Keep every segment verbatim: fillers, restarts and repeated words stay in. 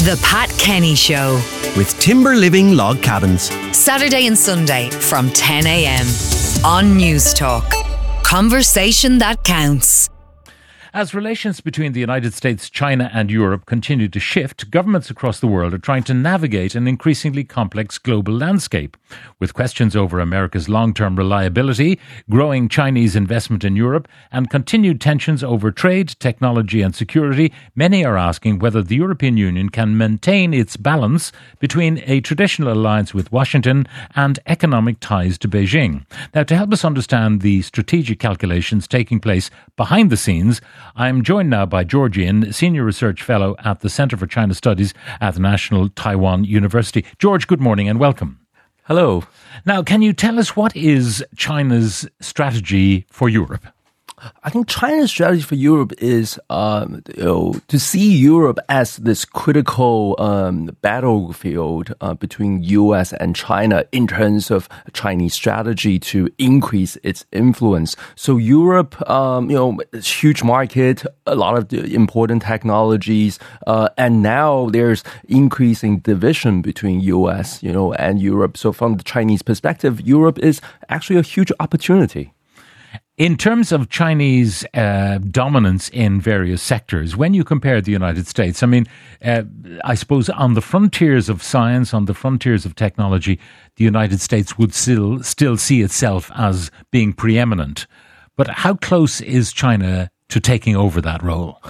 The Pat Kenny Show with Timber Living Log Cabins. Saturday and Sunday from ten a.m. on News Talk. Conversation that counts. As relations between the United States, China and Europe continue to shift, governments across the world are trying to navigate an increasingly complex global landscape. With questions over America's long-term reliability, growing Chinese investment in Europe, and continued tensions over trade, technology and security, many are asking whether the European Union can maintain its balance between a traditional alliance with Washington and economic ties to Beijing. Now, to help us understand the strategic calculations taking place behind the scenes, I'm joined now by George Yin, Senior Research Fellow at the Centre for China Studies at the National Taiwan University. George, good morning and welcome. Hello. Now, can you tell us what is China's strategy for Europe? I think China's strategy for Europe is um, you know, to see Europe as this critical um, battlefield uh, between U S and China in terms of Chinese strategy to increase its influence. So Europe, um, you know, it's a huge market, a lot of important technologies, uh, and now there's increasing division between U S, you know, and Europe. So from the Chinese perspective, Europe is actually a huge opportunity. In terms of Chinese uh, dominance in various sectors, when you compare the United States, I mean, uh, I suppose on the frontiers of science, on the frontiers of technology, the United States would still still see itself as being preeminent. But how close is China to taking over that role?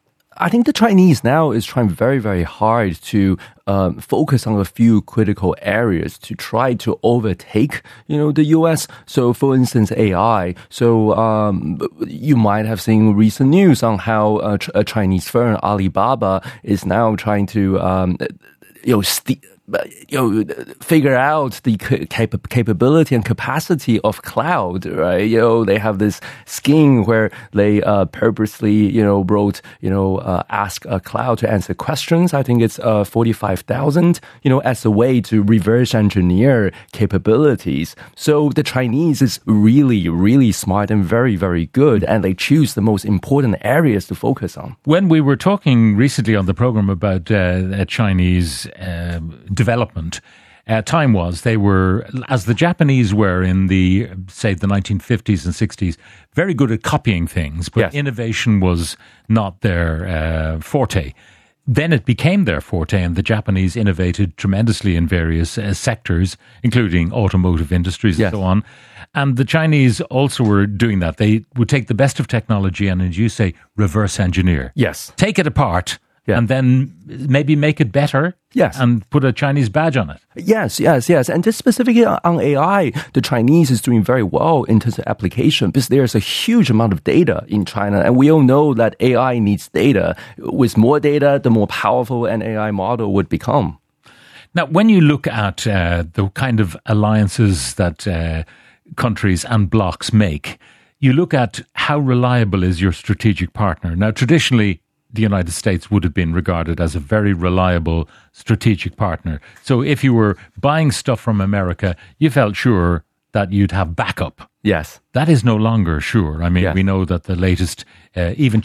I think the Chinese now is trying very, very hard to um, focus on a few critical areas to try to overtake, you know, the U S. So, for instance, A I. So, um, you might have seen recent news on how a, a Chinese firm, Alibaba, is now trying to, um, you know, st- you know, figure out the cap- capability and capacity of cloud, right? You know, they have this scheme where they uh, purposely, you know, wrote, you know, uh, ask a cloud to answer questions. I think it's uh, forty-five thousand, you know, as a way to reverse engineer capabilities. So the Chinese is really, really smart and very, very good, and they choose the most important areas to focus on. When we were talking recently on the program about uh, Chinese uh, development, uh, time was they were, as the Japanese were in the, say, the nineteen fifties and sixties, very good at copying things, but yes. Innovation was not their uh, forte. Then it became their forte, and the Japanese innovated tremendously in various uh, sectors, including automotive industries and yes. so on. And the Chinese also were doing that. They would take the best of technology and, as you say, reverse engineer. Yes. Take it apart. Yeah. And then maybe make it better, yes, and put a Chinese badge on it. Yes, yes, yes. And just specifically on A I, the Chinese is doing very well in terms of application because there's a huge amount of data in China. And we all know that A I needs data. With more data, the more powerful an A I model would become. Now, when you look at uh, the kind of alliances that uh, countries and blocs make, you look at how reliable is your strategic partner. Now, traditionally, the United States would have been regarded as a very reliable strategic partner. So if you were buying stuff from America, you felt sure that you'd have backup. Yes. That is no longer sure. I mean, yes. we know that the latest, uh, even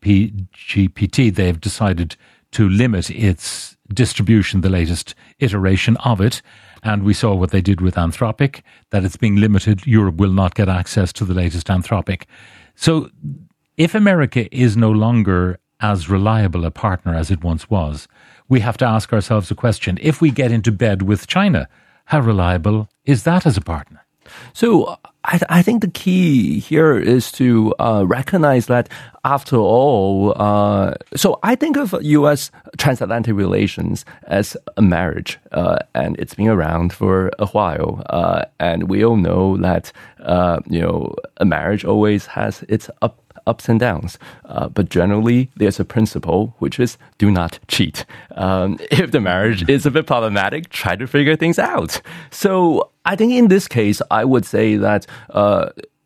ChatGPT, they've decided to limit its distribution, the latest iteration of it. And we saw what they did with Anthropic, that it's being limited. Europe will not get access to the latest Anthropic. So if America is no longer as reliable a partner as it once was, we have to ask ourselves a question. If we get into bed with China, how reliable is that as a partner? So I, I think the key here is to uh, recognize that after all, uh, so I think of U S transatlantic relations as a marriage, uh, and it's been around for a while. Uh, and we all know that, uh, you know, a marriage always has its up ups and downs. Uh, but generally, there's a principle, which is do not cheat. Um, if the marriage is a bit problematic, try to figure things out. So I think in this case, I would say that uh,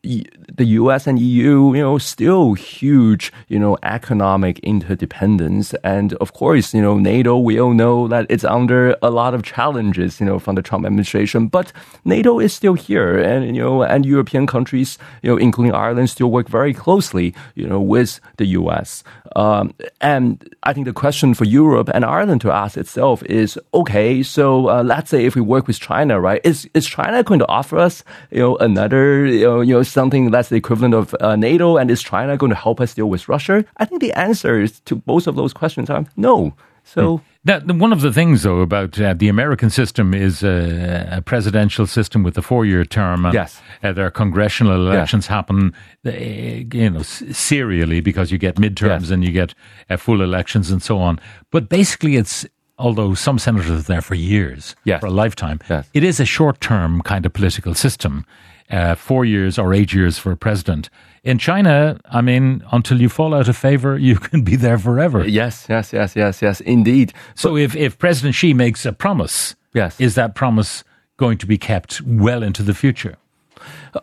the U S and E U, you know, still huge, you know, economic interdependence. And of course, you know, NATO, we all know that it's under a lot of challenges, you know, from the Trump administration. But NATO is still here. And, you know, and European countries, you know, including Ireland, still work very closely, you know, with the U S. Um, and I think the question for Europe and Ireland to ask itself is, okay, so uh, let's say if we work with China, right, is is China going to offer us, you know, another, you know, you know something that's the equivalent of uh, NATO, and is China going to help us deal with Russia? I think the answers to both of those questions are no. So. Hmm. That, one of the things, though, about uh, the American system is uh, a presidential system with a four-year term. And, yes. Uh, their congressional elections yes. happen, uh, you know, serially because you get midterms yes. and you get uh, full elections and so on. But basically, it's although some senators are there for years, yes. for a lifetime, yes. it is a short-term kind of political system. Uh, four years or eight years for a president. In China, I mean, until you fall out of favor, you can be there forever. Yes, yes, yes, yes, yes, indeed. So but, if, if President Xi makes a promise, yes. is that promise going to be kept well into the future? Uh,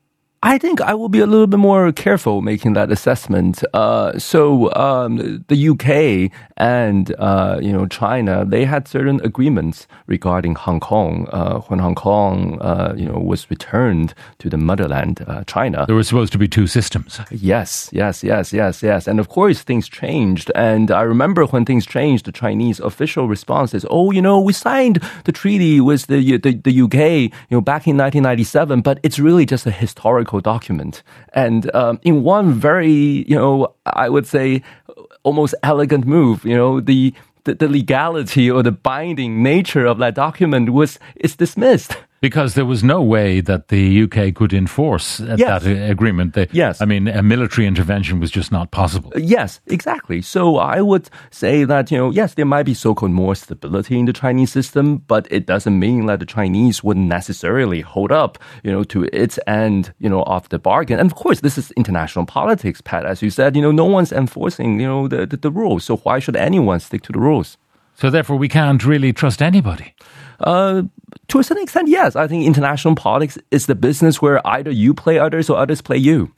I think I will be a little bit more careful making that assessment. Uh, so um, the U K and uh, you know China, they had certain agreements regarding Hong Kong uh, when Hong Kong uh, you know was returned to the motherland, uh, China. There were supposed to be two systems. Yes, yes, yes, yes, yes. And of course, things changed. And I remember when things changed, the Chinese official response is, "Oh, you know, we signed the treaty with the the, the U K, you know, back in nineteen ninety-seven, but it's really just a historical document." And um, in one very, you know, I would say almost elegant move, you know, the, the, the legality or the binding nature of that document was is dismissed. Because there was no way that the U K could enforce yes. that agreement. The, yes. I mean, a military intervention was just not possible. Yes, exactly. So I would say that, you know, yes, there might be so-called more stability in the Chinese system, but it doesn't mean that the Chinese wouldn't necessarily hold up, you know, to its end, you know, of the bargain. And of course, this is international politics, Pat. As you said, you know, no one's enforcing, you know, the, the, the rules. So why should anyone stick to the rules? So therefore, we can't really trust anybody. Uh, to a certain extent, yes. I think international politics is the business where either you play others or others play you.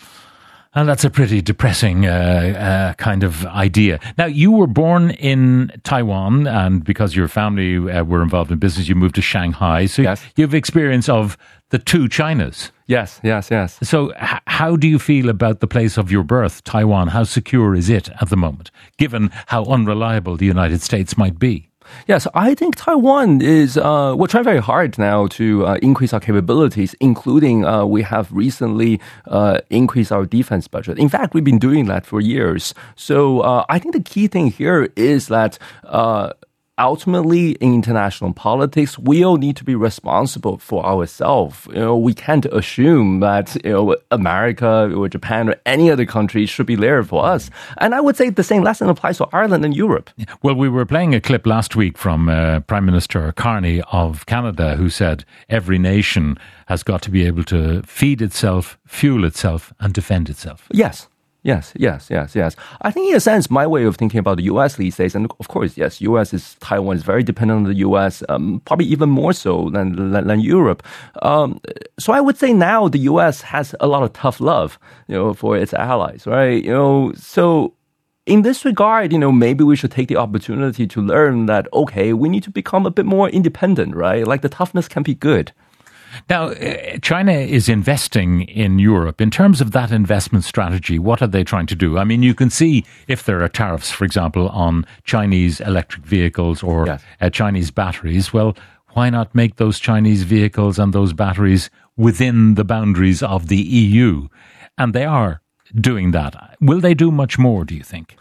And that's a pretty depressing uh, uh, kind of idea. Now, you were born in Taiwan, and because your family uh, were involved in business, you moved to Shanghai. So yes. you have experience of the two Chinas. Yes, yes, yes. So h- how do you feel about the place of your birth, Taiwan? How secure is it at the moment, given how unreliable the United States might be? Yes, I think Taiwan is, uh, we're trying very hard now to uh, increase our capabilities, including uh, we have recently uh, increased our defense budget. In fact, we've been doing that for years. So uh, I think the key thing here is that uh, ultimately, in international politics, we all need to be responsible for ourselves. You know, we can't assume that, you know, America or Japan or any other country should be there for us. And I would say the same lesson applies to Ireland and Europe. Well, we were playing a clip last week from uh, Prime Minister Carney of Canada, who said every nation has got to be able to feed itself, fuel itself, and defend itself. Yes. Yes, yes, yes, yes. I think in a sense, my way of thinking about the U S these days, and of course, yes, U S is, Taiwan is very dependent on the U S, um, probably even more so than, than, than Europe. Um, so I would say now the U S has a lot of tough love, you know, for its allies, right? You know, so in this regard, you know, maybe we should take the opportunity to learn that, okay, we need to become a bit more independent, right? Like the toughness can be good. Now, China is investing in Europe. In terms of that investment strategy, what are they trying to do? I mean, you can see if there are tariffs, for example, on Chinese electric vehicles or yes. uh, Chinese batteries. Well, why not make those Chinese vehicles and those batteries within the boundaries of the E U? And they are doing that. Will they do much more, do you think?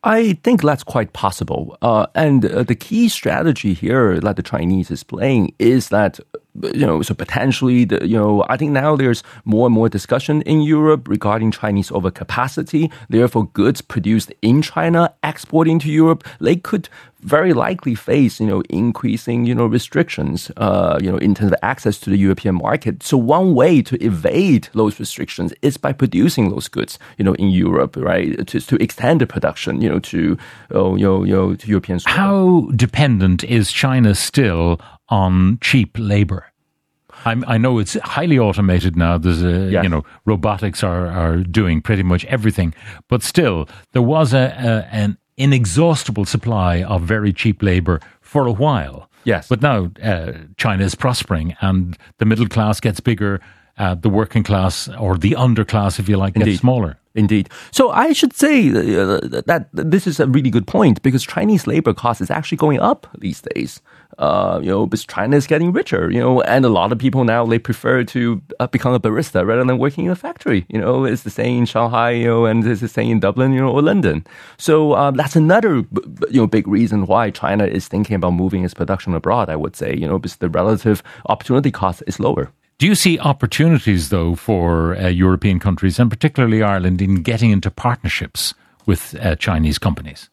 I think that's quite possible. Uh, and uh, the key strategy here that the Chinese is playing is that, you know, so potentially, the, you know, I think now there's more and more discussion in Europe regarding Chinese overcapacity. Therefore, goods produced in China exporting to Europe, they could very likely face, you know, increasing, you know, restrictions, uh, you know, in terms of access to the European market. So one way to evade those restrictions is by producing those goods, you know, in Europe, right? To, to extend the production, you know, to, oh, you know, you know, to European. How dependent is China still on cheap labor? I'm, I know it's highly automated now. There's a, Yes. you know, robotics are, are doing pretty much everything. But still, there was a, a an inexhaustible supply of very cheap labor for a while. Yes. But now uh, China is prospering and the middle class gets bigger, uh, the working class or the underclass, if you like, Indeed. gets smaller. Indeed. So I should say uh, that this is a really good point because Chinese labor cost is actually going up these days. Uh, you know, because China is getting richer, you know, and a lot of people now, they prefer to uh, become a barista rather than working in a factory. You know, it's the same in Shanghai, you know, and it's the same in Dublin, you know, or London. So uh, that's another, you know, big reason why China is thinking about moving its production abroad, I would say, you know, because the relative opportunity cost is lower. Do you see opportunities, though, for uh, European countries, and particularly Ireland, in getting into partnerships with uh, Chinese companies?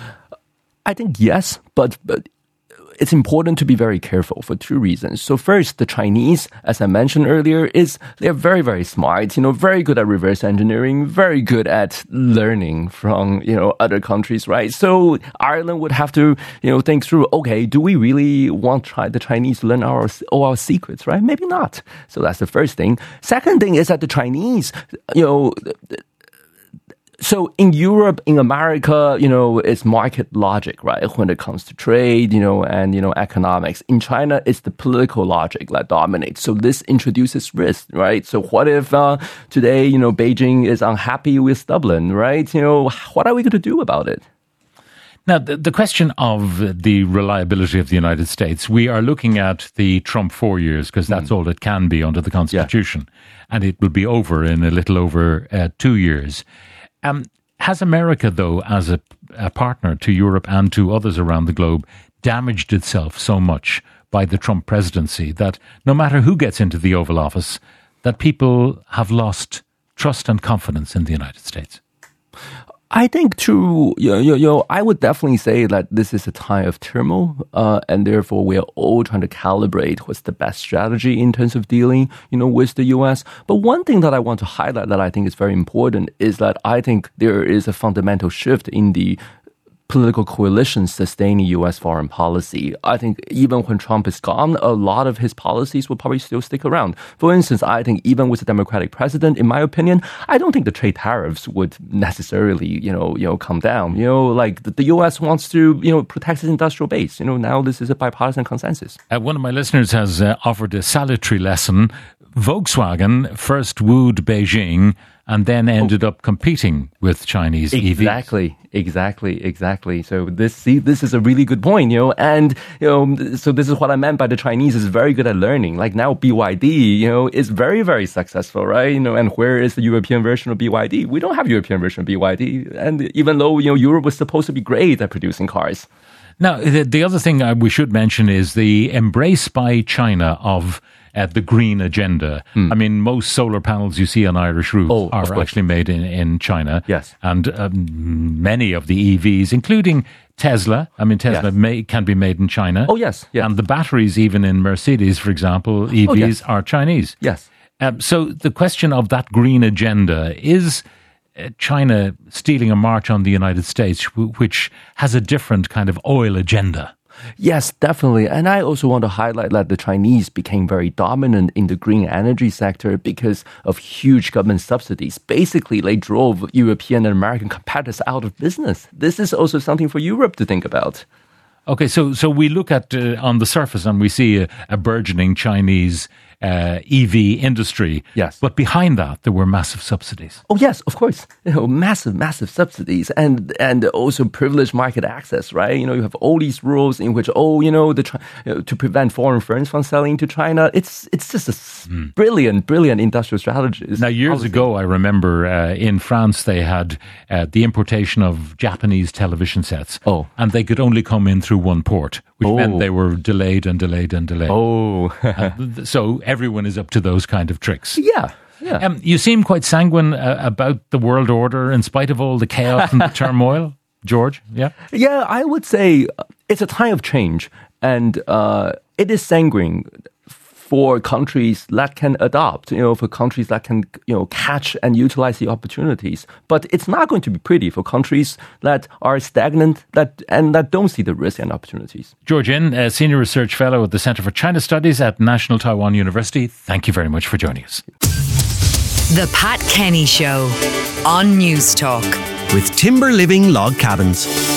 I think yes, but, but it's important to be very careful for two reasons. So first, the Chinese, as I mentioned earlier, is they're very, very smart, you know, very good at reverse engineering, very good at learning from, you know, other countries, right? So Ireland would have to, you know, think through, okay, do we really want try the Chinese to learn our, all our secrets, right? Maybe not. So that's the first thing. Second thing is that the Chinese, you know, so in Europe, in America, you know, it's market logic, right? When it comes to trade, you know, and, you know, economics. In China, it's the political logic that dominates. So this introduces risk, right? So what if uh, today, you know, Beijing is unhappy with Dublin, right? You know, what are we going to do about it? Now, the, the question of the reliability of the United States, we are looking at the Trump four years because that's mm. all it can be under the Constitution. Yeah. And it will be over in a little over uh, two years. Um, has America, though, as a, a partner to Europe and to others around the globe, damaged itself so much by the Trump presidency that no matter who gets into the Oval Office, that people have lost trust and confidence in the United States? I think to, you know, you know, I would definitely say that this is a time of turmoil, uh, and therefore we are all trying to calibrate what's the best strategy in terms of dealing, you know, with the U S. But one thing that I want to highlight that I think is very important is that I think there is a fundamental shift in the political coalition sustaining U S foreign policy. I think even when Trump is gone, a lot of his policies will probably still stick around. For instance, I think even with a Democratic president, in my opinion, I don't think the trade tariffs would necessarily, you know, you know, come down. You know, like the, the U S wants to, you know, protect its industrial base. You know, now this is a bipartisan consensus. Uh, one of my listeners has uh, offered a salutary lesson. Volkswagen first wooed Beijing and then ended oh. up competing with Chinese exactly, E Vs. Exactly, exactly, exactly. So this, see, this is a really good point, you know, and, you know, so this is what I meant by the Chinese is very good at learning. Like now B Y D, you know, is very, very successful, right? You know, and where is the European version of B Y D? We don't have European version of B Y D. And even though, you know, Europe was supposed to be great at producing cars. Now, the, the other thing we should mention is the embrace by China of Uh, the green agenda. Mm. I mean, most solar panels you see on Irish roofs oh, are actually made in, in China. Yes. And um, many of the E Vs, including Tesla, I mean, Tesla yes. may, can be made in China. Oh, yes. yes. And the batteries, even in Mercedes, for example, E Vs oh, yes. are Chinese. Yes. Um, so the question of that green agenda is uh, China stealing a march on the United States, which has a different kind of oil agenda. Yes, definitely. And I also want to highlight that the Chinese became very dominant in the green energy sector because of huge government subsidies. Basically, they drove European and American competitors out of business. This is also something for Europe to think about. Okay, so so we look at uh, on the surface and we see a, a burgeoning Chinese uh, E V industry. Yes. But behind that, there were massive subsidies. Oh, yes, of course. You know, massive, massive subsidies and and also privileged market access, right? You know, you have all these rules in which, oh, you know, the you know, to prevent foreign firms from selling to China. It's it's just a mm. brilliant, brilliant industrial strategy. Now, years policy. ago, I remember uh, in France, they had uh, the importation of Japanese television sets. Oh. And they could only come in through one port, which oh. meant they were delayed and delayed and delayed. Oh. uh, so everyone is up to those kind of tricks. Yeah. Yeah. Um, you seem quite sanguine uh, about the world order in spite of all the chaos and the turmoil, George. Yeah. Yeah, I would say it's a time of change, and uh, it is sanguine for countries that can adopt, you know, for countries that can, you know, catch and utilize the opportunities. But it's not going to be pretty for countries that are stagnant that and that don't see the risk and opportunities. George Yin, a Senior Research Fellow at the Center for China Studies at National Taiwan University, thank you very much for joining us. The Pat Kenny Show on News Talk. With Timber Living Log Cabins.